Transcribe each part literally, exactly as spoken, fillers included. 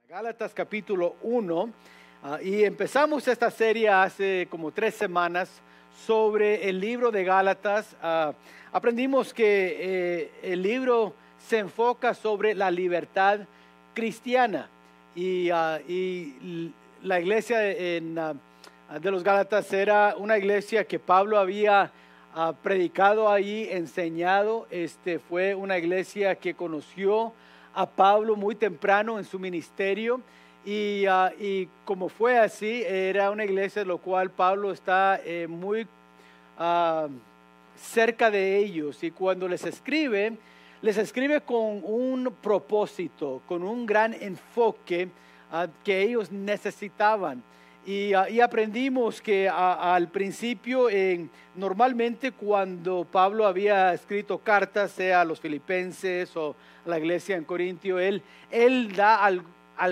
Gálatas capítulo uno, uh, y empezamos esta serie hace como tres semanas sobre el libro de Gálatas. Uh, aprendimos que eh, el libro se enfoca sobre la libertad cristiana y, uh, y la iglesia en, uh, de los Gálatas era una iglesia que Pablo había uh, predicado ahí, enseñado. Este, fue una iglesia que conoció a Pablo muy temprano en su ministerio y, uh, y como fue así, era una iglesia de la cual Pablo está eh, muy uh, cerca de ellos, y cuando les escribe, les escribe con un propósito, con un gran enfoque uh, que ellos necesitaban. Y, uh, y aprendimos que uh, al principio, en, normalmente cuando Pablo había escrito cartas, sea a los filipenses o a la iglesia en Corintio, él, él da al,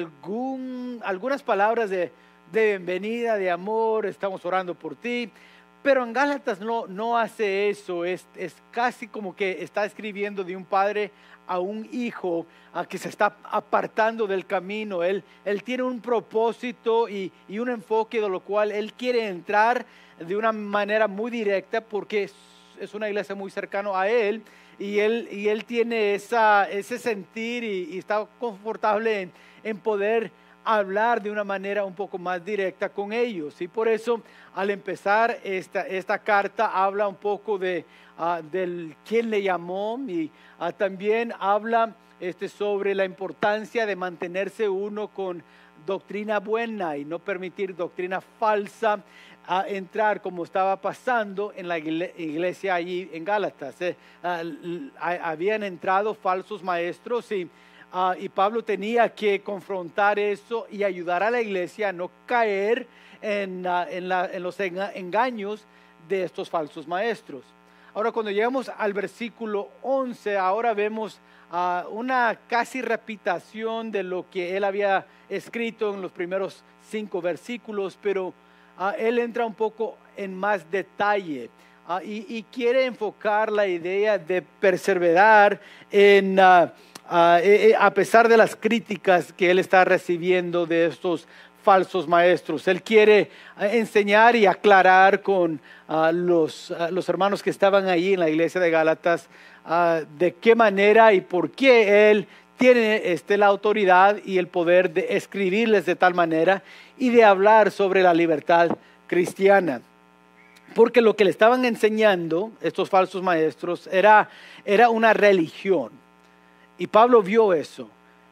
algún, algunas palabras de, de bienvenida, de amor, estamos orando por ti. Pero en Gálatas no, no hace eso, es, es casi como que está escribiendo de un padre a un hijo a que se está apartando del camino. Él, él tiene un propósito y, y un enfoque de lo cual él quiere entrar de una manera muy directa porque es, es una iglesia muy cercana a él y él, y él tiene esa, ese sentir y, y está confortable en, en poder hablar de una manera un poco más directa con ellos. Y por eso al empezar esta, esta carta habla un poco de uh, del quién le llamó y uh, también habla este, sobre la importancia de mantenerse uno con doctrina buena y no permitir doctrina falsa a entrar, como estaba pasando en la iglesia allí en Gálatas. Eh, uh, habían entrado falsos maestros y Uh, y Pablo tenía que confrontar eso y ayudar a la iglesia a no caer en, uh, en, la, en los engaños de estos falsos maestros. Ahora, cuando llegamos al versículo once, ahora vemos uh, una casi repitación de lo que él había escrito en los primeros cinco versículos, pero uh, él entra un poco en más detalle. Uh, y, y quiere enfocar la idea de perseverar en uh, Uh, eh, eh, a pesar de las críticas que él está recibiendo de estos falsos maestros. Él quiere uh, enseñar y aclarar con uh, los, uh, los hermanos que estaban allí en la iglesia de Gálatas uh, de qué manera y por qué él tiene este, la autoridad y el poder de escribirles de tal manera y de hablar sobre la libertad cristiana. Porque lo que le estaban enseñando estos falsos maestros era, era una religión. Y Pablo vio eso,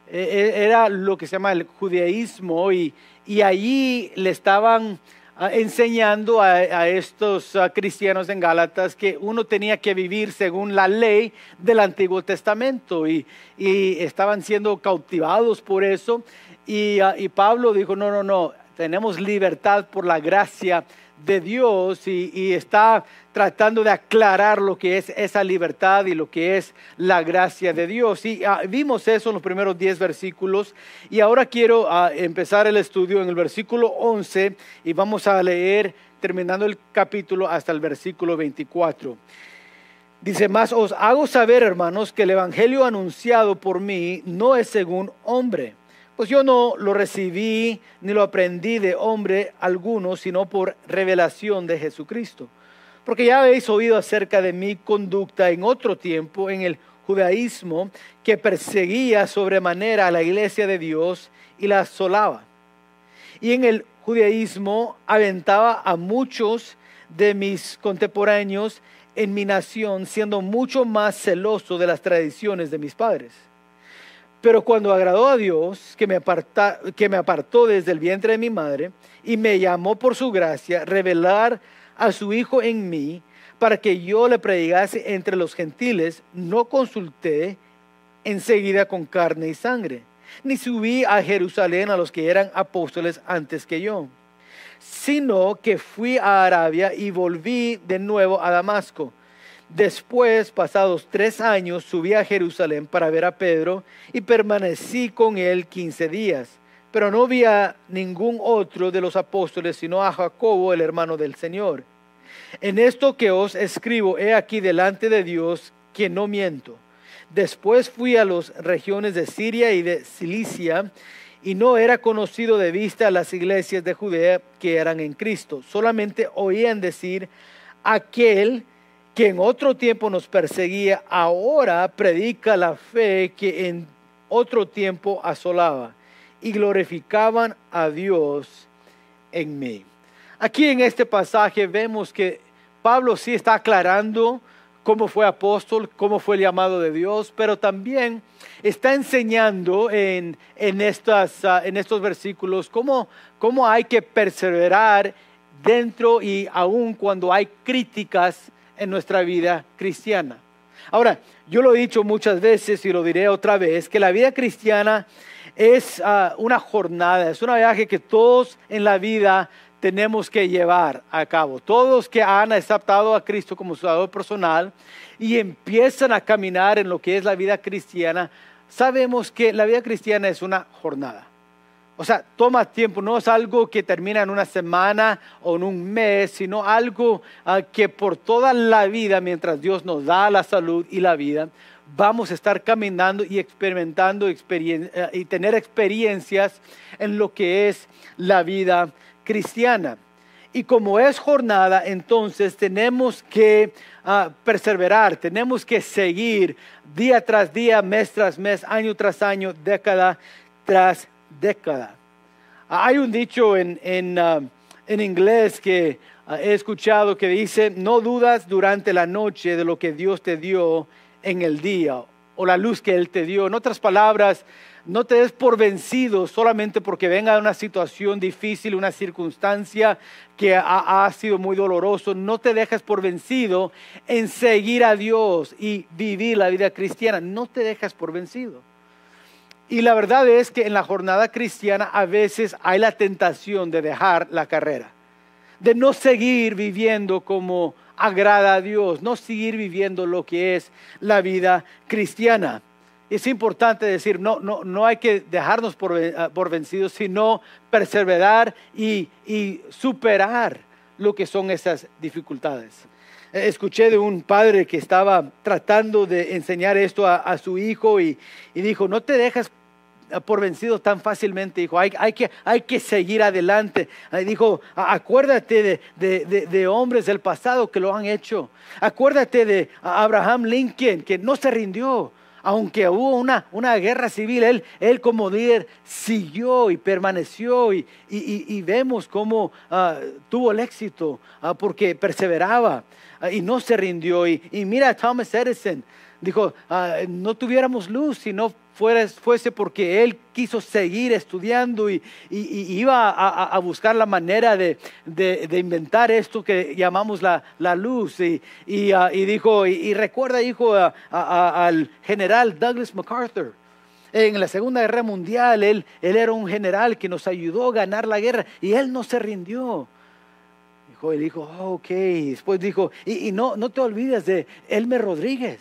era lo que se llama el judaísmo y, y allí le estaban uh, enseñando a, a estos uh, cristianos en Gálatas que uno tenía que vivir según la ley del Antiguo Testamento y, y estaban siendo cautivados por eso y, uh, y Pablo dijo no, no, no, tenemos libertad por la gracia de Dios y, y está tratando de aclarar lo que es esa libertad y lo que es la gracia de Dios. Y uh, vimos eso en los primeros diez versículos y ahora quiero uh, empezar el estudio en el versículo once y vamos a leer terminando el capítulo hasta el versículo veinticuatro. Dice, mas os hago saber, hermanos, que el evangelio anunciado por mí no es según hombre. Pues yo no lo recibí ni lo aprendí de hombre alguno, sino por revelación de Jesucristo. Porque ya habéis oído acerca de mi conducta en otro tiempo en el judaísmo, que perseguía sobremanera a la iglesia de Dios y la asolaba. Y en el judaísmo aventaba a muchos de mis contemporáneos en mi nación, siendo mucho más celoso de las tradiciones de mis padres. Pero cuando agradó a Dios, que me, aparta, que me apartó desde el vientre de mi madre y me llamó por su gracia, revelar a su Hijo en mí, para que yo le predicase entre los gentiles, no consulté enseguida con carne y sangre, ni subí a Jerusalén a los que eran apóstoles antes que yo, sino que fui a Arabia y volví de nuevo a Damasco. Después, pasados tres años, subí a Jerusalén para ver a Pedro y permanecí con él quince días. Pero no vi a ningún otro de los apóstoles, sino a Jacobo, el hermano del Señor. En esto que os escribo, he aquí delante de Dios que no miento. Después fui a las regiones de Siria y de Cilicia y no era conocido de vista a las iglesias de Judea que eran en Cristo. Solamente oían decir: aquel que en otro tiempo nos perseguía, ahora predica la fe que en otro tiempo asolaba, y glorificaban a Dios en mí. Aquí en este pasaje vemos que Pablo sí está aclarando cómo fue apóstol, cómo fue el llamado de Dios, pero también está enseñando en, en, estas, uh, en estos versículos cómo, cómo hay que perseverar dentro y aún cuando hay críticas en nuestra vida cristiana. Ahora, yo lo he dicho muchas veces y lo diré otra vez, que la vida cristiana es uh, una jornada, es un viaje que todos en la vida tenemos que llevar a cabo. Todos que han aceptado a Cristo como su Salvador personal y empiezan a caminar en lo que es la vida cristiana, sabemos que la vida cristiana es una jornada. O sea, toma tiempo, no es algo que termina en una semana o en un mes, sino algo uh, que por toda la vida, mientras Dios nos da la salud y la vida, vamos a estar caminando y experimentando experien- uh, y tener experiencias en lo que es la vida cristiana. Y como es jornada, entonces tenemos que uh, perseverar, tenemos que seguir día tras día, mes tras mes, año tras año, década tras década. Uh, hay un dicho en, en, uh, en inglés que uh, he escuchado que dice: no dudas durante la noche de lo que Dios te dio en el día, o la luz que Él te dio. En otras palabras, no te des por vencido solamente porque venga una situación difícil, una circunstancia que ha, ha sido muy doloroso. No te dejes por vencido en seguir a Dios y vivir la vida cristiana. No te dejes por vencido. Y la verdad es que en la jornada cristiana a veces hay la tentación de dejar la carrera, de no seguir viviendo como agrada a Dios, no seguir viviendo lo que es la vida cristiana. Es importante decir, no, no, no hay que dejarnos por, uh, por vencidos, sino perseverar y, y superar lo que son esas dificultades. Eh, escuché de un padre que estaba tratando de enseñar esto a, a su hijo y, y dijo: no te dejes por vencido tan fácilmente, dijo, hay, hay, que, hay que seguir adelante. Ahí dijo: acuérdate de, de, de, de hombres del pasado que lo han hecho. Acuérdate de Abraham Lincoln, que no se rindió. Aunque hubo una, una guerra civil, él, él como líder siguió y permaneció y, y, y, y vemos cómo uh, tuvo el éxito uh, porque perseveraba uh, y no se rindió. Y, y mira a Thomas Edison, dijo, uh, no tuviéramos luz si no fuera, fuese porque él quiso seguir estudiando y, y, y iba a, a buscar la manera de, de, de inventar esto que llamamos la, la luz. Y, y, uh, y dijo, y, y recuerda, hijo, a, a, a, al general Douglas MacArthur. En la Segunda Guerra Mundial, él, él era un general que nos ayudó a ganar la guerra y él no se rindió. Dijo, él dijo, oh, ok. Después dijo, y, y no, no te olvides de Elmer Rodríguez.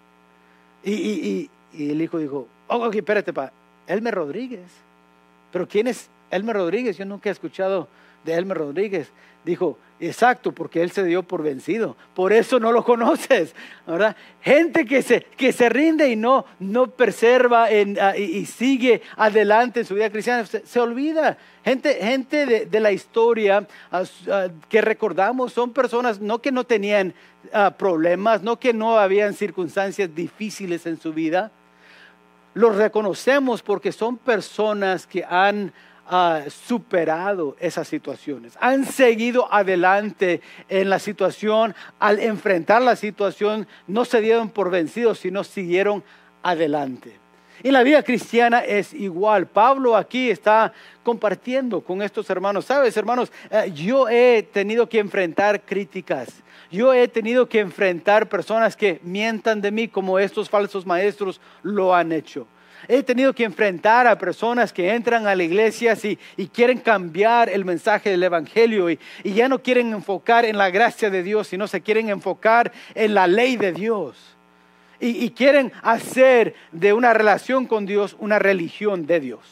Y, y, y, y el hijo dijo, oh, ok, espérate, pa, Elmer Rodríguez. ¿Pero quién es Elmer Rodríguez? Yo nunca he escuchado de Elmer Rodríguez. Dijo, exacto, porque él se dio por vencido. Por eso no lo conoces, ¿verdad? Gente que se, que se rinde y no, no persevera en, uh, y, y sigue adelante en su vida cristiana, se, se olvida. Gente, gente de, de la historia uh, uh, que recordamos son personas no que no tenían uh, problemas, no que no habían circunstancias difíciles en su vida. Los reconocemos porque son personas que han uh, superado esas situaciones, han seguido adelante en la situación. Al enfrentar la situación no se dieron por vencidos, sino siguieron adelante. Y la vida cristiana es igual. Pablo aquí está compartiendo con estos hermanos. Sabes, hermanos, uh, yo he tenido que enfrentar críticas. Yo he tenido que enfrentar personas que mientan de mí como estos falsos maestros lo han hecho. He tenido que enfrentar a personas que entran a la iglesia y, y quieren cambiar el mensaje del evangelio y, y ya no quieren enfocar en la gracia de Dios, sino se quieren enfocar en la ley de Dios. Y, y quieren hacer de una relación con Dios una religión de Dios.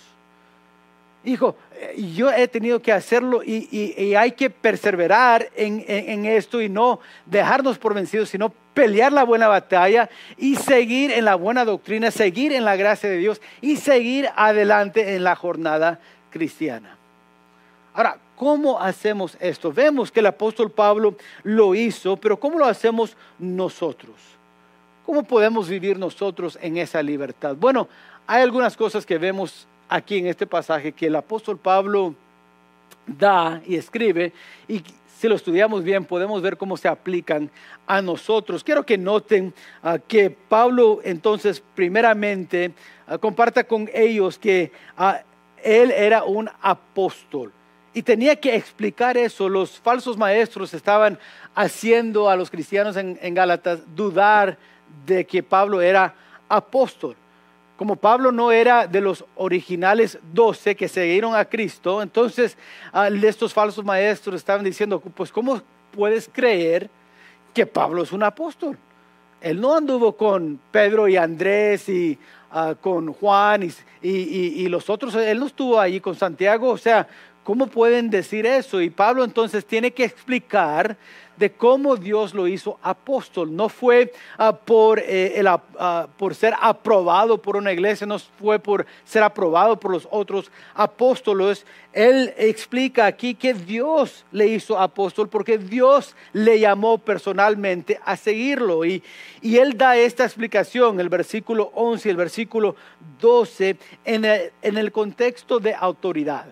Hijo, yo he tenido que hacerlo y, y, y hay que perseverar en, en, en esto y no dejarnos por vencidos, sino pelear la buena batalla y seguir en la buena doctrina, seguir en la gracia de Dios y seguir adelante en la jornada cristiana. Ahora, ¿cómo hacemos esto? Vemos que el apóstol Pablo lo hizo, pero ¿cómo lo hacemos nosotros? ¿Cómo podemos vivir nosotros en esa libertad? Bueno, hay algunas cosas que vemos aquí en este pasaje que el apóstol Pablo da y escribe, y si lo estudiamos bien podemos ver cómo se aplican a nosotros. Quiero que noten uh, que Pablo entonces primeramente uh, comparta con ellos que uh, él era un apóstol. Y tenía que explicar eso. Los falsos maestros estaban haciendo a los cristianos en, en Gálatas dudar de que Pablo era apóstol. Como Pablo no era de los originales doce que siguieron a Cristo, entonces uh, estos falsos maestros estaban diciendo, pues ¿cómo puedes creer que Pablo es un apóstol? Él no anduvo con Pedro y Andrés y uh, con Juan y, y, y, y los otros, él no estuvo allí con Santiago, o sea, ¿cómo pueden decir eso? Y Pablo entonces tiene que explicar de cómo Dios lo hizo apóstol. No fue uh, por, eh, el, uh, por ser aprobado por una iglesia, no fue por ser aprobado por los otros apóstoles. Él explica aquí que Dios le hizo apóstol porque Dios le llamó personalmente a seguirlo. Y, y él da esta explicación, el versículo once y el versículo doce, en el, en el contexto de autoridad.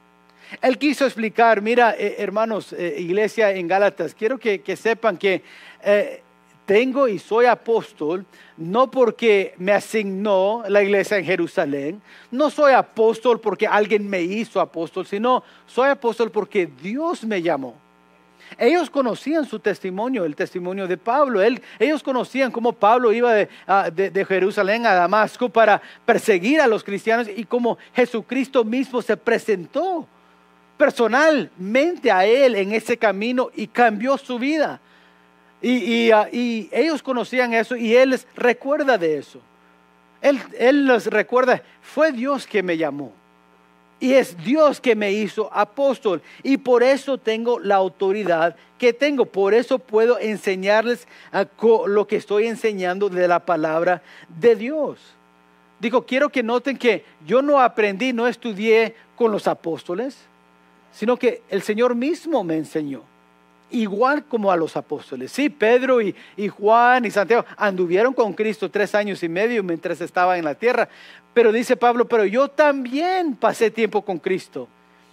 Él quiso explicar, mira eh, hermanos, eh, iglesia en Gálatas, quiero que, que sepan que eh, tengo y soy apóstol, no porque me asignó la iglesia en Jerusalén, no soy apóstol porque alguien me hizo apóstol, sino soy apóstol porque Dios me llamó. Ellos conocían su testimonio, el testimonio de Pablo. Él, ellos conocían cómo Pablo iba de, de, de Jerusalén a Damasco para perseguir a los cristianos y cómo Jesucristo mismo se presentó personalmente a él en ese camino y cambió su vida. Y, y, uh, y ellos conocían eso y él les recuerda de eso. Él, él les recuerda, fue Dios que me llamó. Y es Dios que me hizo apóstol. Y por eso tengo la autoridad que tengo. Por eso puedo enseñarles uh, lo que estoy enseñando de la palabra de Dios. Digo, quiero que noten que yo no aprendí, no estudié con los apóstoles, sino que el Señor mismo me enseñó, igual como a los apóstoles. Sí, Pedro y, y Juan y Santiago anduvieron con Cristo tres años y medio mientras estaba en la tierra, pero dice Pablo, pero yo también pasé tiempo con Cristo.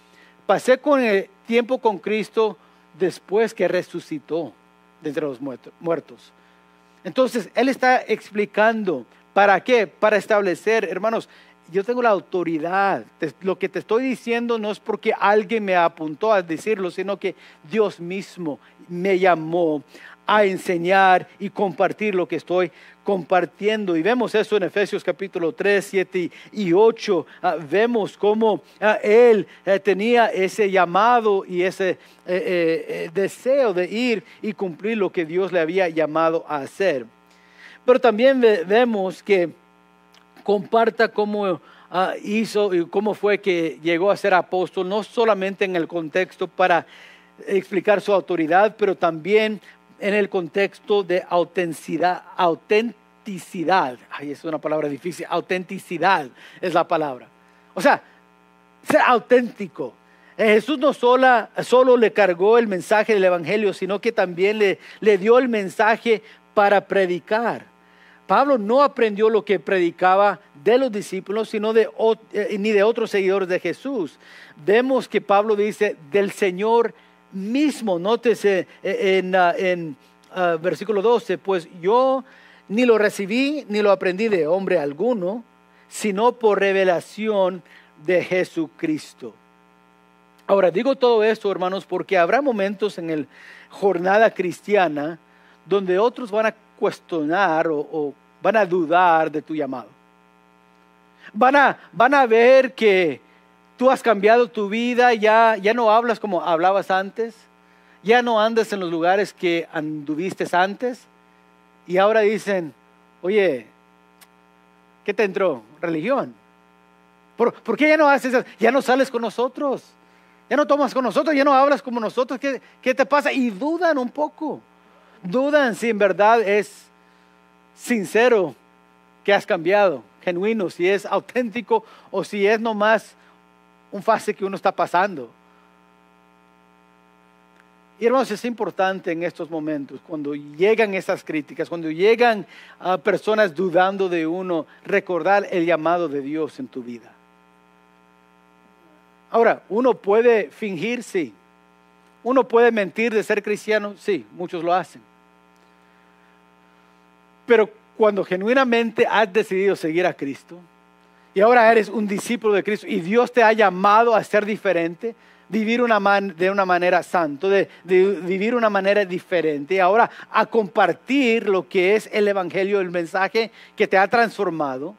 Pasé con el tiempo con Cristo después que resucitó de entre los muertos. Entonces, él está explicando, ¿para qué? Para establecer, hermanos, yo tengo la autoridad. Lo que te estoy diciendo no es porque alguien me apuntó a decirlo, sino que Dios mismo me llamó a enseñar y compartir lo que estoy compartiendo. Y vemos eso en Efesios capítulo tres, siete y ocho. Uh, vemos cómo uh, él uh, tenía ese llamado y ese eh, eh, deseo de ir y cumplir lo que Dios le había llamado a hacer. Pero también ve, vemos que comparta cómo uh, hizo y cómo fue que llegó a ser apóstol, no solamente en el contexto para explicar su autoridad, pero también en el contexto de autenticidad. Autenticidad, ay, es una palabra difícil, autenticidad es la palabra. O sea, ser auténtico. Jesús no solo, solo le cargó el mensaje del evangelio, sino que también le, le dio el mensaje para predicar. Pablo no aprendió lo que predicaba de los discípulos, sino de, eh, ni de otros seguidores de Jesús. Vemos que Pablo dice del Señor mismo. Nótese en, en, en uh, versículo doce, pues yo ni lo recibí ni lo aprendí de hombre alguno, sino por revelación de Jesucristo. Ahora digo todo esto, hermanos, porque habrá momentos en la jornada cristiana donde otros van a cuestionar o, o van a dudar de tu llamado. Van a, van a ver que tú has cambiado tu vida, ya, ya no hablas como hablabas antes, ya no andas en los lugares que anduviste antes, y ahora dicen, oye, ¿qué te entró? ¿Religión? ¿Por, ¿por qué ya no haces eso? Ya no sales con nosotros, ya no tomas con nosotros, ya no hablas como nosotros, ¿qué, qué te pasa? Y dudan un poco. dudan si en verdad es sincero que has cambiado, genuino, si es auténtico o si es nomás un fase que uno está pasando. Y hermanos, es importante en estos momentos, cuando llegan esas críticas, cuando llegan a personas dudando de uno, recordar el llamado de Dios en tu vida. Ahora, uno puede fingir, sí. Uno puede mentir de ser cristiano, sí, muchos lo hacen. Pero cuando genuinamente has decidido seguir a Cristo y ahora eres un discípulo de Cristo y Dios te ha llamado a ser diferente, vivir una man, de una manera santa, de, de vivir una manera diferente, y ahora a compartir lo que es el evangelio, el mensaje que te ha transformado.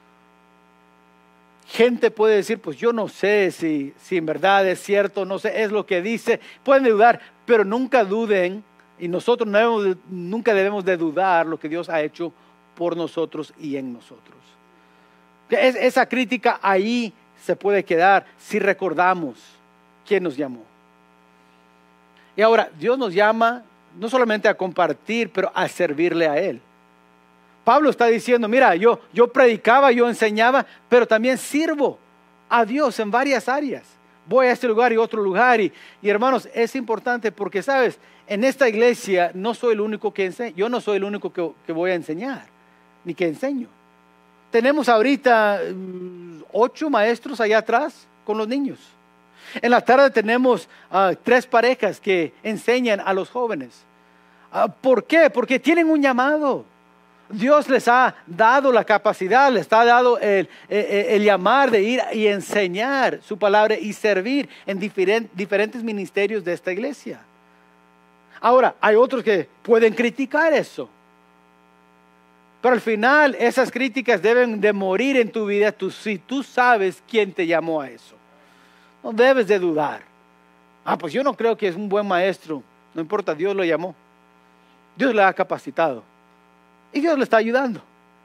Gente puede decir, pues yo no sé si, si en verdad es cierto, no sé, es lo que dice, pueden dudar, pero nunca duden, y nosotros no debemos, nunca debemos de dudar lo que Dios ha hecho por nosotros y en nosotros. Es, esa crítica ahí se puede quedar si recordamos quién nos llamó. Y ahora, Dios nos llama no solamente a compartir, pero a servirle a Él. Pablo está diciendo, mira, yo, yo predicaba, yo enseñaba, pero también sirvo a Dios en varias áreas. Voy a este lugar y otro lugar. Y, y hermanos, es importante porque, ¿sabes? En esta iglesia no soy el único que enseña. Yo no soy el único que, que voy a enseñar, ni que enseño. Tenemos ahorita um, ocho maestros allá atrás con los niños. En la tarde tenemos uh, tres parejas que enseñan a los jóvenes. Uh, ¿Por qué? Porque tienen un llamado. Dios les ha dado la capacidad, les ha dado el, el, el llamar de ir y enseñar su palabra y servir en diferent, diferentes ministerios de esta iglesia. Ahora, hay otros que pueden criticar eso. Pero al final esas críticas deben de morir en tu vida tú, si tú sabes quién te llamó a eso. No debes de dudar. Ah, pues yo no creo que es un buen maestro. No importa, Dios lo llamó. Dios le ha capacitado. Y Dios le está ayudando.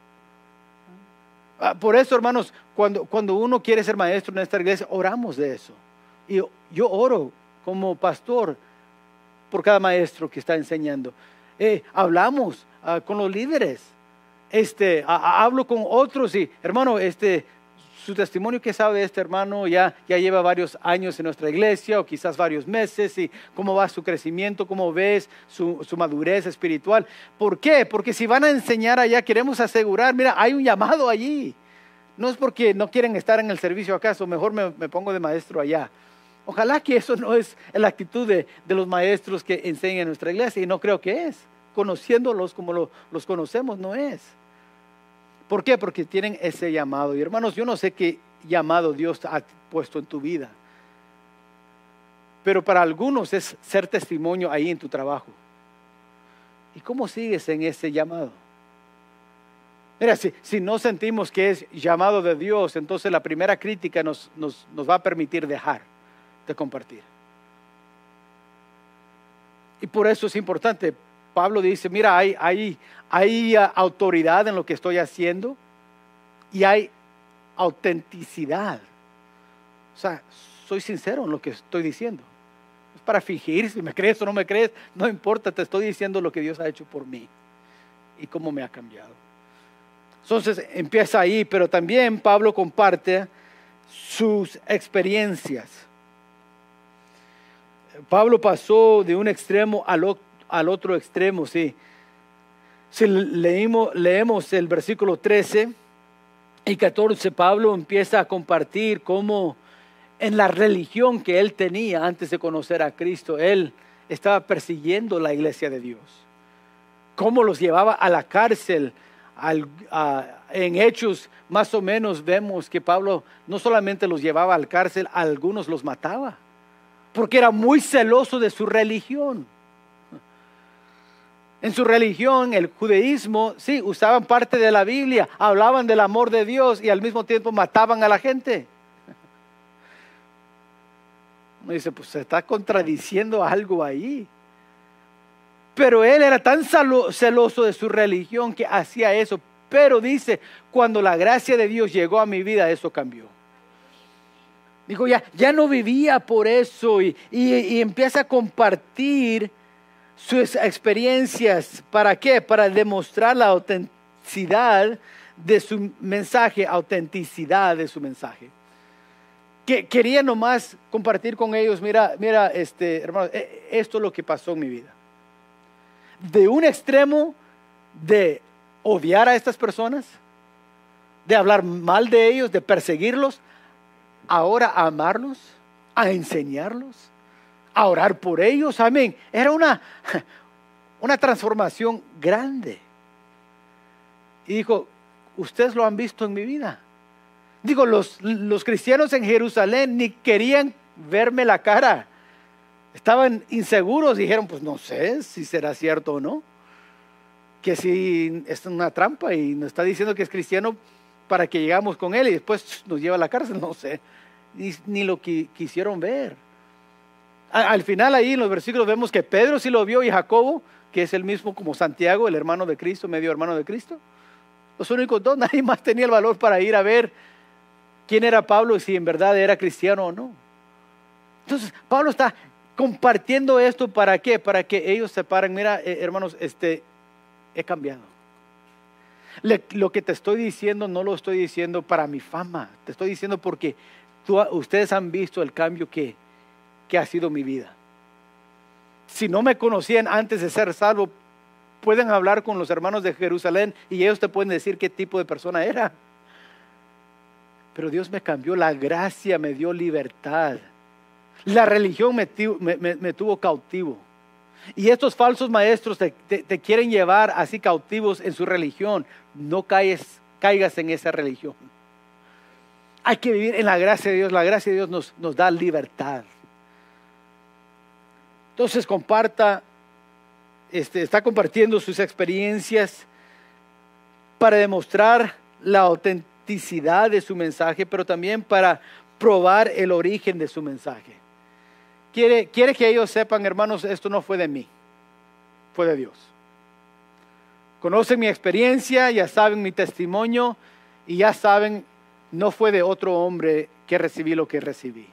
Ah, por eso, hermanos, cuando, cuando uno quiere ser maestro en esta iglesia, oramos de eso. Y yo, yo oro como pastor por cada maestro que está enseñando. Eh, hablamos uh, con los líderes. Este, a, a, hablo con otros y, hermano, este, su testimonio, ¿qué sabe este hermano? Ya, ya lleva varios años en nuestra iglesia o quizás varios meses, y cómo va su crecimiento, cómo ves su, su madurez espiritual. ¿Por qué? Porque si van a enseñar allá, queremos asegurar, mira, hay un llamado allí. No es porque no quieren estar en el servicio acaso, mejor me, me pongo de maestro allá. Ojalá que eso no es la actitud de, de los maestros que enseñan en nuestra iglesia, y no creo que es. Conociéndolos como lo, los conocemos, no es. ¿Por qué? Porque tienen ese llamado. Y hermanos, yo no sé qué llamado Dios ha puesto en tu vida, pero para algunos es ser testimonio ahí en tu trabajo. ¿Y cómo sigues en ese llamado? Mira, si, si no sentimos que es llamado de Dios, entonces la primera crítica nos, nos, nos va a permitir dejar de compartir. Y por eso es importante. Pablo dice, mira, hay, hay, hay uh, autoridad en lo que estoy haciendo y hay autenticidad. O sea, soy sincero en lo que estoy diciendo. Es para fingir, si me crees o no me crees, no importa, te estoy diciendo lo que Dios ha hecho por mí y cómo me ha cambiado. Entonces empieza ahí, pero también Pablo comparte sus experiencias. Pablo pasó de un extremo al otro. al otro extremo, sí. Si leímos, leemos el versículo trece y catorce, Pablo empieza a compartir cómo en la religión que él tenía antes de conocer a Cristo, él estaba persiguiendo la iglesia de Dios. Cómo los llevaba a la cárcel. Al, a, en Hechos más o menos vemos que Pablo no solamente los llevaba a la cárcel, a algunos los mataba, porque era muy celoso de su religión. En su religión, el judaísmo, sí, usaban parte de la Biblia, hablaban del amor de Dios y al mismo tiempo mataban a la gente. Uno dice, pues se está contradiciendo algo ahí. Pero él era tan celoso de su religión que hacía eso. Pero dice, cuando la gracia de Dios llegó a mi vida, eso cambió. Dijo, ya, ya no vivía por eso y, y, y empieza a compartir sus experiencias. ¿Para qué? Para demostrar la autenticidad de su mensaje, autenticidad de su mensaje. Que quería nomás compartir con ellos, mira, mira, este, hermanos, esto es lo que pasó en mi vida. De un extremo de odiar a estas personas, de hablar mal de ellos, de perseguirlos, ahora a amarlos, a enseñarlos, a orar por ellos. Amén. Era una, una transformación grande. Y dijo, ustedes lo han visto en mi vida. Digo, los, los cristianos en Jerusalén ni querían verme la cara. Estaban inseguros, dijeron, pues no sé si será cierto o no. Que si es una trampa y nos está diciendo que es cristiano para que llegamos con él y después nos lleva a la cárcel, no sé. Ni, ni lo que quisieron ver. A, al final ahí en los versículos vemos que Pedro sí lo vio y Jacobo, que es el mismo como Santiago, el hermano de Cristo, medio hermano de Cristo. Los únicos dos, nadie más tenía el valor para ir a ver quién era Pablo y si en verdad era cristiano o no. Entonces Pablo está compartiendo esto, ¿para qué? Para que ellos separan, mira, eh, hermanos, este, he cambiado. Le, lo que te estoy diciendo no lo estoy diciendo para mi fama, te estoy diciendo porque tú, ustedes han visto el cambio que, que ha sido mi vida. Si no me conocían antes de ser salvo, pueden hablar con los hermanos de Jerusalén y ellos te pueden decir qué tipo de persona era. Pero Dios me cambió, la gracia me dio libertad. La religión me, me, me, me tuvo cautivo. Y estos falsos maestros te, te, te quieren llevar así cautivos en su religión. No caigas, caigas en esa religión. Hay que vivir en la gracia de Dios. La gracia de Dios nos, nos da libertad. Entonces comparta, este, está compartiendo sus experiencias para demostrar la autenticidad de su mensaje, pero también para probar el origen de su mensaje. Quiere, quiere que ellos sepan, hermanos, esto no fue de mí, fue de Dios. Conocen mi experiencia, ya saben mi testimonio y ya saben, no fue de otro hombre que recibí lo que recibí.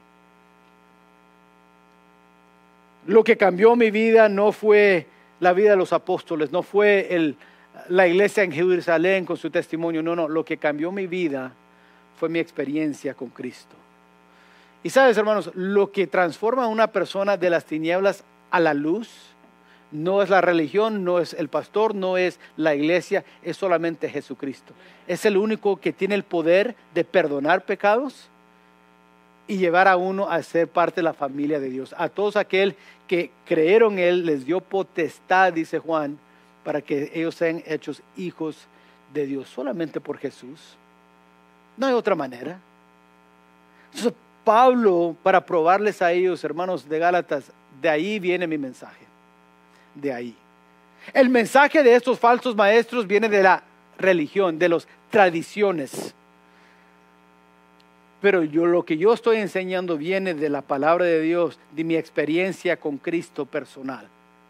Lo que cambió mi vida no fue la vida de los apóstoles, no fue el, la iglesia en Jerusalén con su testimonio, no, no, lo que cambió mi vida fue mi experiencia con Cristo. Y sabes, hermanos, lo que transforma a una persona de las tinieblas a la luz no es la religión, no es el pastor, no es la iglesia, es solamente Jesucristo. Es el único que tiene el poder de perdonar pecados y llevar a uno a ser parte de la familia de Dios. A todos aquel que creyeron en Él les dio potestad, dice Juan, para que ellos sean hechos hijos de Dios, solamente por Jesús. No hay otra manera. Entonces, Pablo, para probarles a ellos, hermanos de Gálatas, de ahí viene mi mensaje. De ahí. El mensaje de estos falsos maestros viene de la religión, de las tradiciones. Pero yo, lo que yo estoy enseñando viene de la palabra de Dios, de mi experiencia con Cristo personal.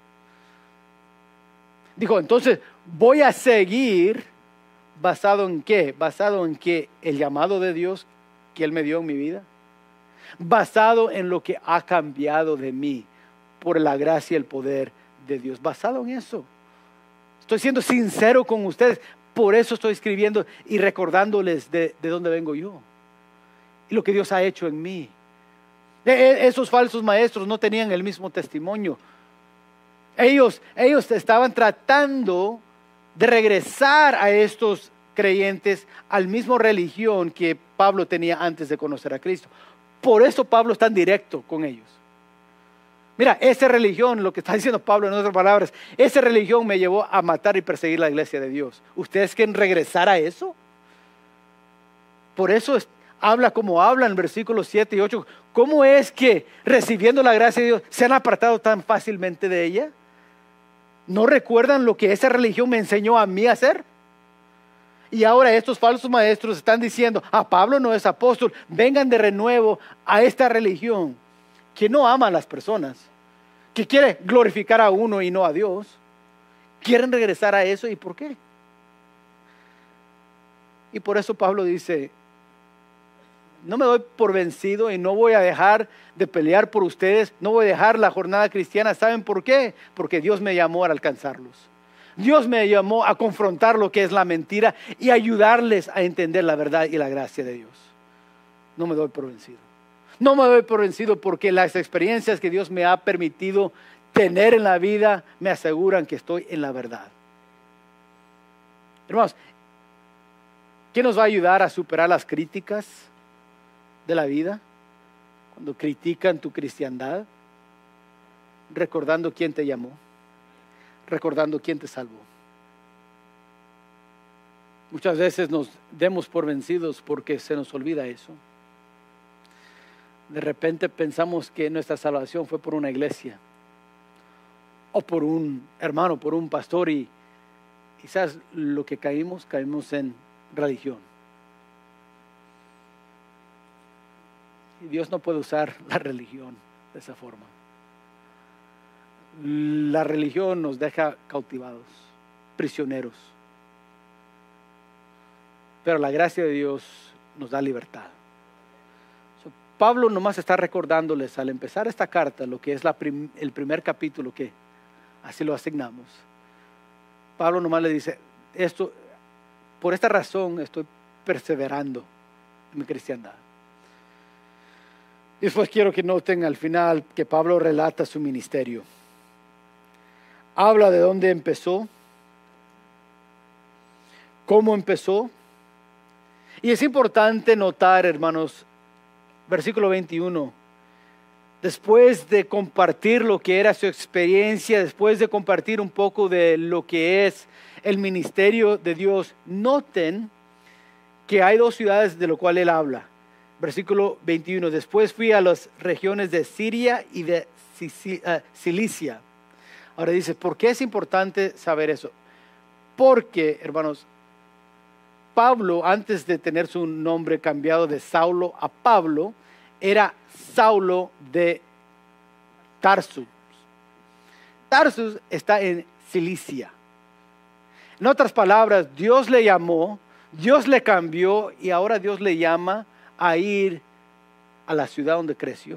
Dijo, entonces voy a seguir basado en qué? Basado en que el llamado de Dios que Él me dio en mi vida. Basado en lo que ha cambiado de mí por la gracia y el poder de Dios. Basado en eso. Estoy siendo sincero con ustedes. Por eso estoy escribiendo y recordándoles de, de dónde vengo yo. Y lo que Dios ha hecho en mí. Esos falsos maestros no tenían el mismo testimonio. Ellos, ellos estaban tratando de regresar a estos creyentes al mismo religión que Pablo tenía antes de conocer a Cristo. Por eso Pablo es tan directo con ellos. Mira, esa religión, lo que está diciendo Pablo en otras palabras, esa religión me llevó a matar y perseguir la iglesia de Dios. ¿Ustedes quieren regresar a eso? Por eso es, habla como habla en versículos siete y ocho. ¿Cómo es que recibiendo la gracia de Dios se han apartado tan fácilmente de ella? ¿No recuerdan lo que esa religión me enseñó a mí a hacer? Y ahora estos falsos maestros están diciendo, a Pablo no es apóstol, vengan de renuevo a esta religión que no ama a las personas, que quiere glorificar a uno y no a Dios. Quieren regresar a eso, ¿y por qué? Y por eso Pablo dice, no me doy por vencido y no voy a dejar de pelear por ustedes, no voy a dejar la jornada cristiana. ¿Saben por qué? Porque Dios me llamó a alcanzarlos. Dios me llamó a confrontar lo que es la mentira y ayudarles a entender la verdad y la gracia de Dios. No me doy por vencido. No me doy por vencido porque las experiencias que Dios me ha permitido tener en la vida me aseguran que estoy en la verdad. Hermanos, ¿qué nos va a ayudar a superar las críticas de la vida? Cuando critican tu cristiandad, recordando quién te llamó, recordando quién te salvó. Muchas veces nos demos por vencidos porque se nos olvida eso. De repente pensamos que nuestra salvación fue por una iglesia o por un hermano, por un pastor, y quizás lo que caímos, caímos en religión. Y Dios no puede usar la religión de esa forma. La religión nos deja cautivados, prisioneros. Pero la gracia de Dios nos da libertad. So, Pablo nomás está recordándoles al empezar esta carta lo que es la prim- el primer capítulo, que así lo asignamos. Pablo nomás le dice, esto, por esta razón estoy perseverando en mi cristiandad. Después quiero que noten al final que Pablo relata su ministerio. Habla de dónde empezó, cómo empezó. Y es importante notar, hermanos, versículo veintiuno. Después de compartir lo que era su experiencia, después de compartir un poco de lo que es el ministerio de Dios, noten que hay dos ciudades de lo cual él habla. Versículo veintiuno. Después fui a las regiones de Siria y de Cilicia. Ahora dice, ¿por qué es importante saber eso? Porque, hermanos, Pablo, antes de tener su nombre cambiado de Saulo a Pablo, era Saulo de Tarsus. Tarsus está en Cilicia. En otras palabras, Dios le llamó, Dios le cambió y ahora Dios le llama a ir a la ciudad donde creció.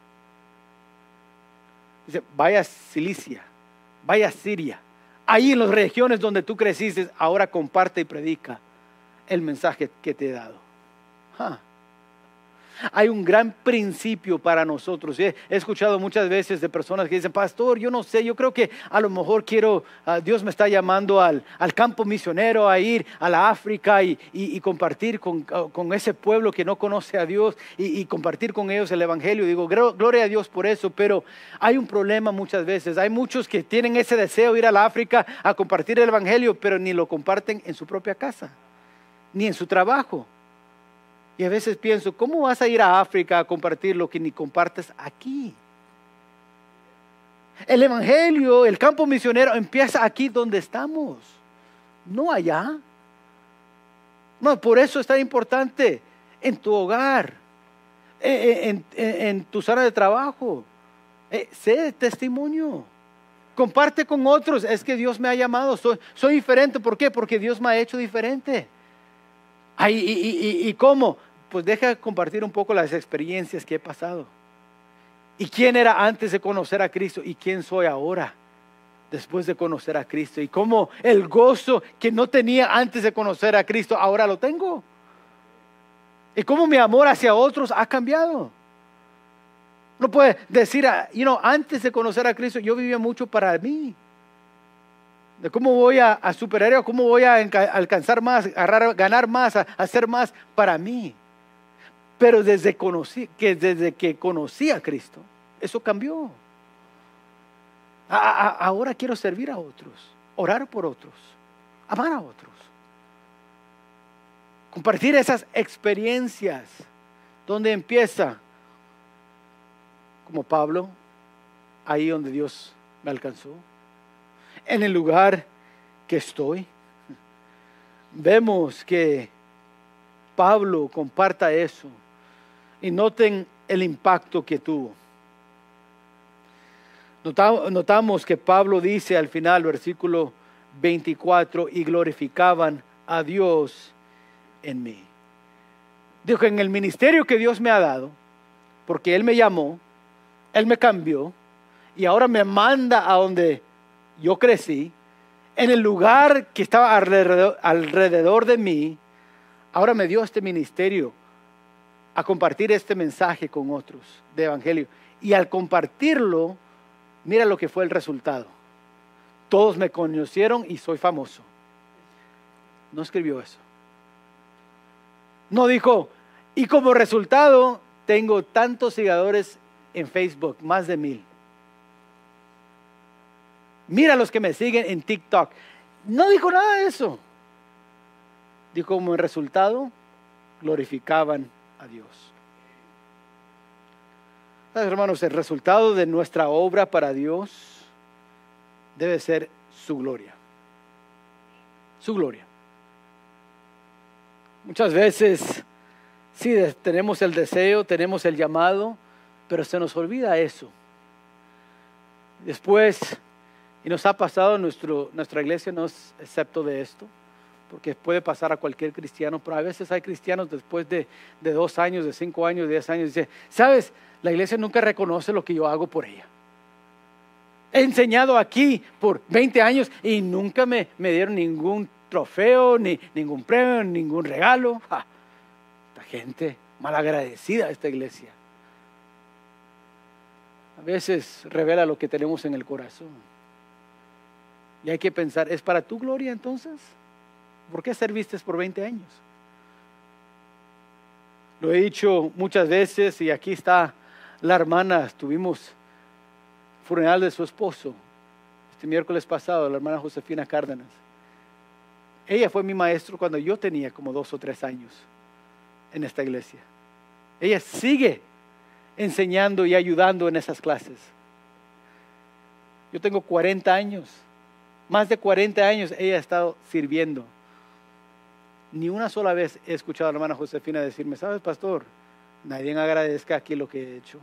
Dice, vaya a Cilicia, vaya a Siria. Ahí en las regiones donde tú creciste, ahora comparte y predica el mensaje que te he dado. Huh. Hay un gran principio para nosotros. He, he escuchado muchas veces de personas que dicen, pastor, yo no sé, yo creo que a lo mejor quiero, uh, Dios me está llamando al, al campo misionero, a ir a la África y, y, y compartir con, con ese pueblo que no conoce a Dios y, y compartir con ellos el evangelio. Digo, gloria a Dios por eso, pero hay un problema muchas veces. Hay muchos que tienen ese deseo de ir a la África a compartir el evangelio, pero ni lo comparten en su propia casa, ni en su trabajo. Y a veces pienso, ¿cómo vas a ir a África a compartir lo que ni compartes aquí? El evangelio, el campo misionero empieza aquí donde estamos, no allá. No, por eso es tan importante en tu hogar, en, en, en tu zona de trabajo. Eh, sé testimonio. Comparte con otros. Es que Dios me ha llamado. Soy, soy diferente. ¿Por qué? Porque Dios me ha hecho diferente. Ay, y, y, y, ¿Y cómo? Pues deja compartir un poco las experiencias que he pasado. ¿Y quién era antes de conocer a Cristo? ¿Y quién soy ahora después de conocer a Cristo? Y cómo el gozo que no tenía antes de conocer a Cristo, ahora lo tengo. Y cómo mi amor hacia otros ha cambiado. No puede decir, you know, antes de conocer a Cristo yo vivía mucho para mí. De cómo voy a, a superar o cómo voy a alcanzar más, a ganar más, a hacer más para mí. Pero desde, conocí, que desde que conocí a Cristo, eso cambió. A, a, ahora quiero servir a otros, orar por otros, amar a otros. Compartir esas experiencias. ¿Dónde empieza? Como Pablo, ahí donde Dios me alcanzó. En el lugar que estoy. Vemos que Pablo comparta eso y noten el impacto que tuvo. Notamos que Pablo dice al final, versículo veinticuatro, y glorificaban a Dios en mí. Dijo, en el ministerio que Dios me ha dado, porque Él me llamó, Él me cambió y ahora me manda a donde yo crecí, en el lugar que estaba alrededor, alrededor de mí, ahora me dio este ministerio a compartir este mensaje con otros de evangelio. Y al compartirlo, mira lo que fue el resultado. Todos me conocieron y soy famoso. No escribió eso. No dijo, y como resultado tengo tantos seguidores en Facebook, más de mil. Mira los que me siguen en TikTok. No dijo nada de eso. Dijo, como resultado, glorificaban a Dios. ¿Sabes, hermanos? El resultado de nuestra obra para Dios debe ser su gloria. Su gloria. Muchas veces, sí, tenemos el deseo, tenemos el llamado, pero se nos olvida eso. Después, y nos ha pasado, nuestro, nuestra iglesia no es excepto de esto, porque puede pasar a cualquier cristiano, pero a veces hay cristianos después de, de dos años, de cinco años, de diez años, dicen, ¿sabes? La iglesia nunca reconoce lo que yo hago por ella. He enseñado aquí por veinte años y nunca me, me dieron ningún trofeo, ni ningún premio, ningún regalo. ¡Ja! Esta gente malagradecida, esta iglesia. A veces revela lo que tenemos en el corazón. Y hay que pensar, ¿es para tu gloria entonces? ¿Por qué serviste por veinte años? Lo he dicho muchas veces y aquí está la hermana, tuvimos funeral de su esposo este miércoles pasado, la hermana Josefina Cárdenas. Ella fue mi maestro cuando yo tenía como dos o tres años en esta iglesia. Ella sigue enseñando y ayudando en esas clases. Yo tengo cuarenta años, más de cuarenta años ella ha estado sirviendo. Ni una sola vez he escuchado a la hermana Josefina decirme, ¿sabes, pastor? Nadie agradezca aquí lo que he hecho.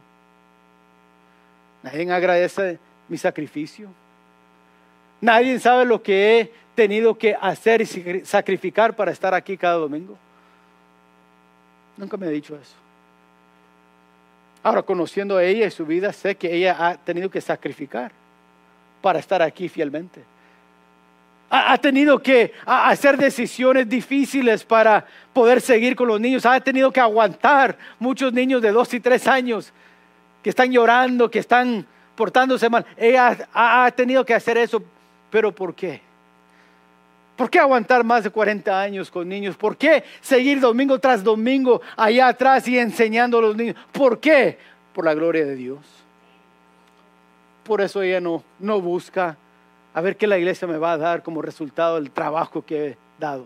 Nadie agradece mi sacrificio. Nadie sabe lo que he tenido que hacer y sacrificar para estar aquí cada domingo. Nunca me ha dicho eso. Ahora, conociendo a ella y su vida, sé que ella ha tenido que sacrificar para estar aquí fielmente. Ha, ha tenido que a, hacer decisiones difíciles para poder seguir con los niños. Ha tenido que aguantar muchos niños de dos y tres años que están llorando, que están portándose mal. Ella ha, ha tenido que hacer eso. ¿Pero por qué? ¿Por qué aguantar más de cuarenta años con niños? ¿Por qué seguir domingo tras domingo allá atrás y enseñando a los niños? ¿Por qué? Por la gloria de Dios. Por eso ella no, no busca a ver qué la iglesia me va a dar como resultado del trabajo que he dado.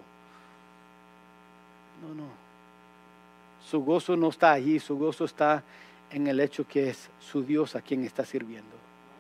No, no. Su gozo no está allí, su gozo está en el hecho que es su Dios a quien está sirviendo.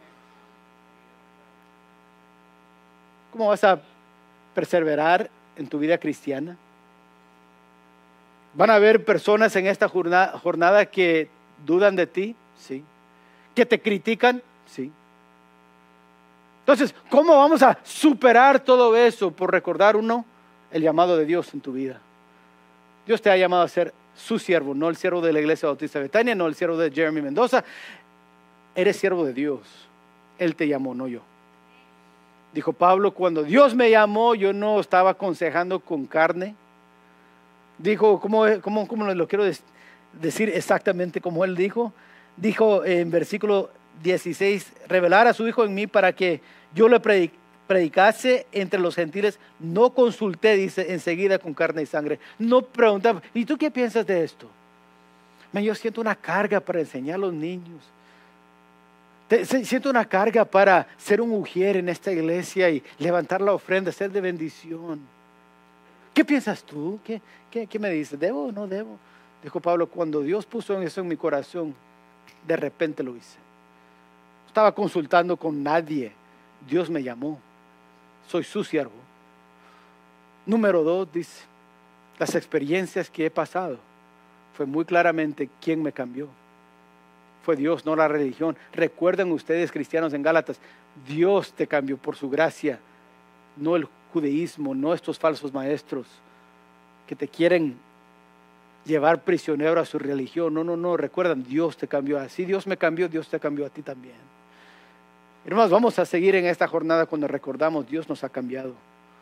¿Cómo vas a perseverar en tu vida cristiana? ¿Van a haber personas en esta jornada, jornada que dudan de ti? Sí. ¿Que te critican? Sí. Entonces, ¿cómo vamos a superar todo eso? Por recordar uno, el llamado de Dios en tu vida. Dios te ha llamado a ser su siervo, no el siervo de la Iglesia Bautista Betania, no el siervo de Jeremy Mendoza. Eres siervo de Dios. Él te llamó, no yo. Dijo Pablo, cuando Dios me llamó, yo no estaba aconsejando con carne. Dijo, ¿cómo, cómo, cómo lo quiero decir exactamente como él dijo? Dijo en versículo dieciséis, revelar a su Hijo en mí para que yo le predicase entre los gentiles. No consulté, dice, enseguida con carne y sangre. No preguntaba, ¿y tú qué piensas de esto? Man, yo siento una carga para enseñar a los niños. Siento una carga para ser un ujier en esta iglesia y levantar la ofrenda, ser de bendición. ¿Qué piensas tú? ¿Qué, qué, qué me dices? ¿Debo o no debo? Dijo Pablo, cuando Dios puso eso en mi corazón, de repente lo hice. No estaba consultando con nadie. Dios me llamó. Soy su siervo. Número dos, dice, las experiencias que he pasado fue muy claramente quién me cambió. Fue Dios, no la religión. Recuerden ustedes, cristianos en Gálatas, Dios te cambió por su gracia, no el judaísmo, no estos falsos maestros que te quieren llevar prisionero a su religión. No, no, no, recuerdan, Dios te cambió. Así Dios me cambió, Dios te cambió a ti también. Hermanos, vamos a seguir en esta jornada cuando recordamos, Dios nos ha cambiado.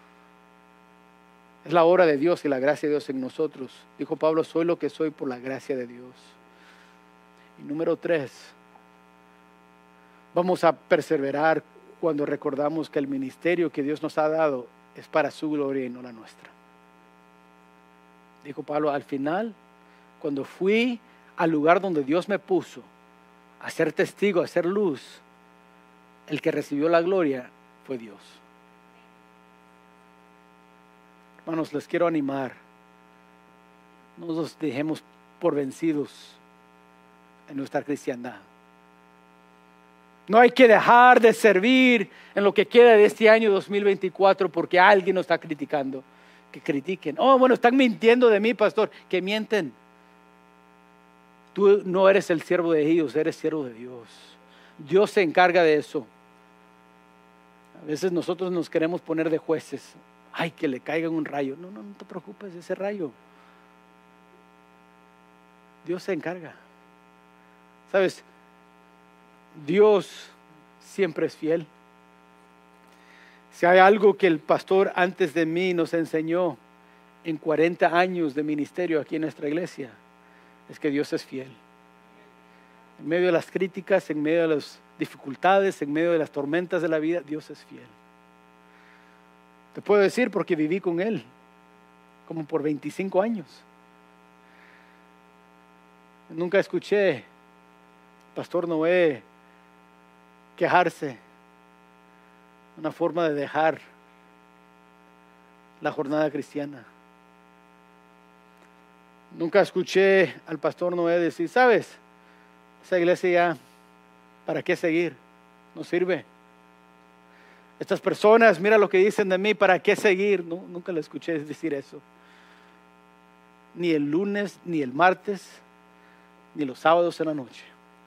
Es la obra de Dios y la gracia de Dios en nosotros. Dijo Pablo, soy lo que soy por la gracia de Dios. Y número tres, vamos a perseverar cuando recordamos que el ministerio que Dios nos ha dado es para su gloria y no la nuestra. Dijo Pablo, al final, cuando fui al lugar donde Dios me puso, a ser testigo, a ser luz, el que recibió la gloria fue Dios. Hermanos, les quiero animar. No nos dejemos por vencidos en nuestra cristiandad. No hay que dejar de servir en lo que queda de este año dos mil veinticuatro porque alguien nos está criticando. Que critiquen. Oh, bueno, están mintiendo de mí, pastor. Que mienten. Tú no eres el siervo de ellos, eres siervo de Dios. Dios se encarga de eso. A veces nosotros nos queremos poner de jueces. Ay, que le caiga un rayo. No, no, no te preocupes de ese rayo. Dios se encarga. ¿Sabes? Dios siempre es fiel. Si hay algo que el pastor antes de mí nos enseñó en cuarenta años de ministerio aquí en nuestra iglesia, es que Dios es fiel. En medio de las críticas, en medio de las dificultades, en medio de las tormentas de la vida, Dios es fiel. Te puedo decir porque viví con Él como por veinticinco años. Nunca escuché Pastor Noé quejarse. Una forma de dejar la jornada cristiana. Nunca escuché al pastor Noé decir, ¿sabes? Esa iglesia ya, ¿para qué seguir? No sirve. Estas personas, mira lo que dicen de mí, ¿para qué seguir? No, nunca le escuché decir eso. Ni el lunes, ni el martes, ni los sábados en la noche.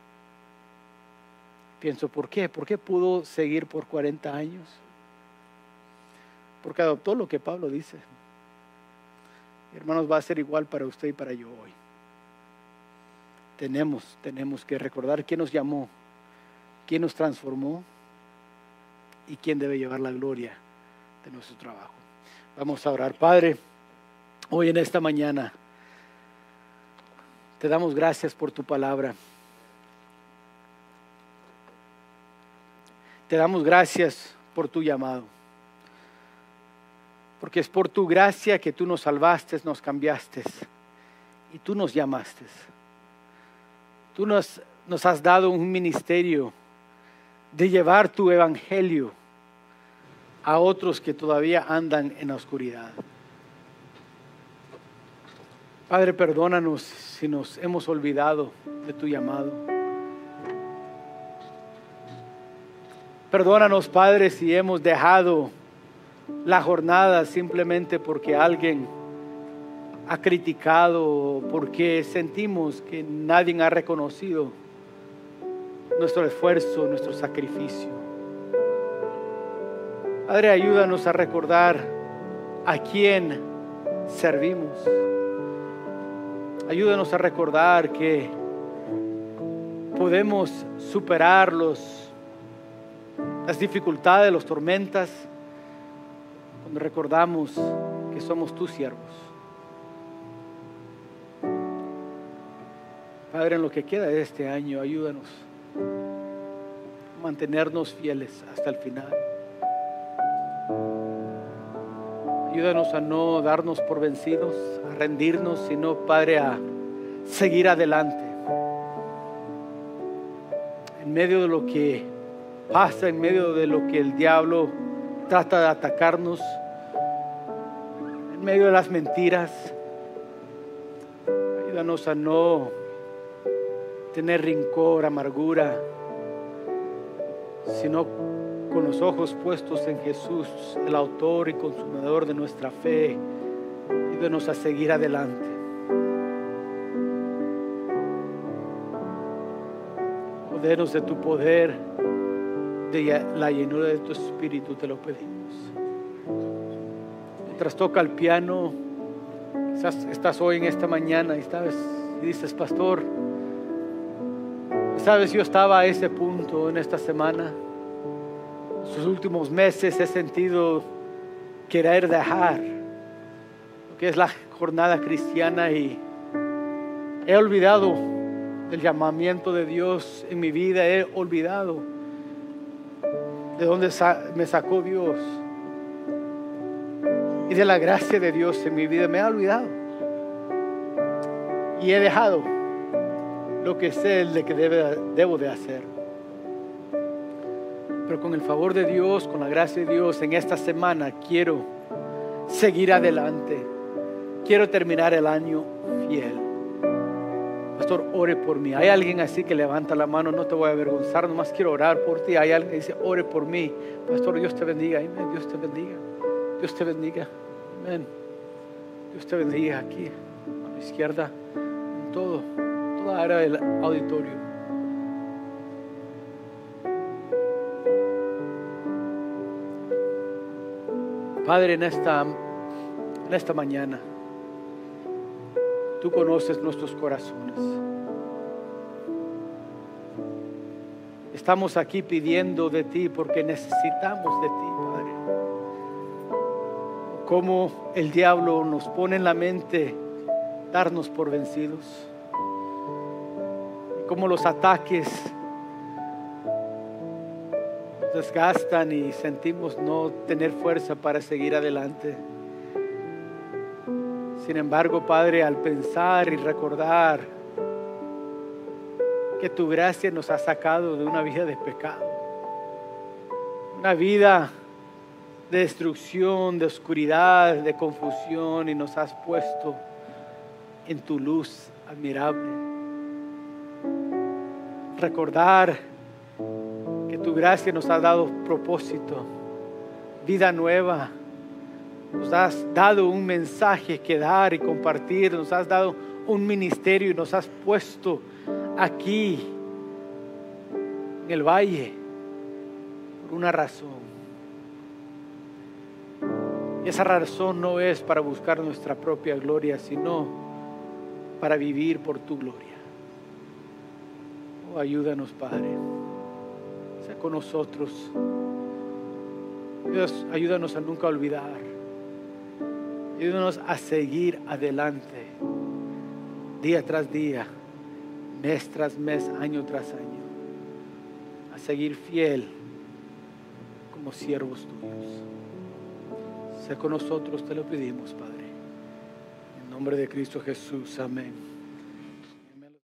Pienso, ¿por qué? ¿Por qué pudo seguir por cuarenta años? Porque adoptó lo que Pablo dice. Hermanos, va a ser igual para usted y para yo hoy. Tenemos, tenemos que recordar quién nos llamó, quién nos transformó y quién debe llevar la gloria de nuestro trabajo. Vamos a orar. Padre, hoy en esta mañana te damos gracias por tu palabra. Te damos gracias por tu llamado, porque es por tu gracia que tú nos salvaste, nos cambiaste y tú nos llamaste. Tú nos, nos has dado un ministerio de llevar tu evangelio a otros que todavía andan en la oscuridad. Padre, perdónanos si nos hemos olvidado de tu llamado. Perdónanos, Padre, si hemos dejado la jornada simplemente porque alguien ha criticado, porque sentimos que nadie ha reconocido nuestro esfuerzo, nuestro sacrificio. Padre, ayúdanos a recordar a quién servimos. Ayúdanos a recordar que podemos superar los las dificultades, las tormentas, cuando recordamos que somos tus siervos. Padre, en lo que queda de este año, ayúdanos a mantenernos fieles hasta el final. Ayúdanos a no darnos por vencidos, a rendirnos, sino, Padre, a seguir adelante. En medio de lo que pasa, en medio de lo que el diablo trata de atacarnos, en medio de las mentiras, ayúdanos a no tener rencor, amargura, sino con los ojos puestos en Jesús, el autor y consumador de nuestra fe. Ayúdanos a seguir adelante. Poderos de tu poder, de la llenura de tu espíritu, te lo pedimos. Mientras toca el piano, Estás, estás hoy en esta mañana y, sabes, y dices, pastor, sabes, yo estaba a ese punto en esta semana. Sus últimos meses he sentido querer dejar lo que es la jornada cristiana y he olvidado del llamamiento de Dios en mi vida. He olvidado de dónde me sacó Dios y de la gracia de Dios en mi vida. Me he olvidado y he dejado lo que sé de que debe, debo de hacer. Pero con el favor de Dios, con la gracia de Dios, en esta semana quiero seguir adelante. Quiero terminar el año fiel. Pastor, ore por mí. Hay alguien así que levanta la mano, no te voy a avergonzar, nomás quiero orar por ti. Hay alguien que dice, ore por mí. Pastor, Dios te bendiga. Amén. Dios te bendiga. Dios te bendiga. Amén. Dios te bendiga aquí, a mi izquierda, en todo, toda área del auditorio. Padre, en esta, en esta mañana, tú conoces nuestros corazones. Estamos aquí pidiendo de ti porque necesitamos de ti, Padre. Como el diablo nos pone en la mente darnos por vencidos. Como los ataques desgastan y sentimos no tener fuerza para seguir adelante. Sin embargo, Padre, al pensar y recordar que tu gracia nos ha sacado de una vida de pecado, una vida de destrucción, de oscuridad, de confusión, y nos has puesto en tu luz admirable. Recordar que tu gracia nos ha dado propósito, vida nueva. Nos has dado un mensaje que dar y compartir. Nos has dado un ministerio y nos has puesto aquí en el valle por una razón. Y esa razón no es para buscar nuestra propia gloria, sino para vivir por tu gloria. Oh, ayúdanos, Padre. Sé con nosotros. Dios, ayúdanos a nunca olvidar. Ayúdanos a seguir adelante, día tras día, mes tras mes, año tras año, a seguir fiel como siervos tuyos. Sé con nosotros, te lo pedimos, Padre. En nombre de Cristo Jesús, amén.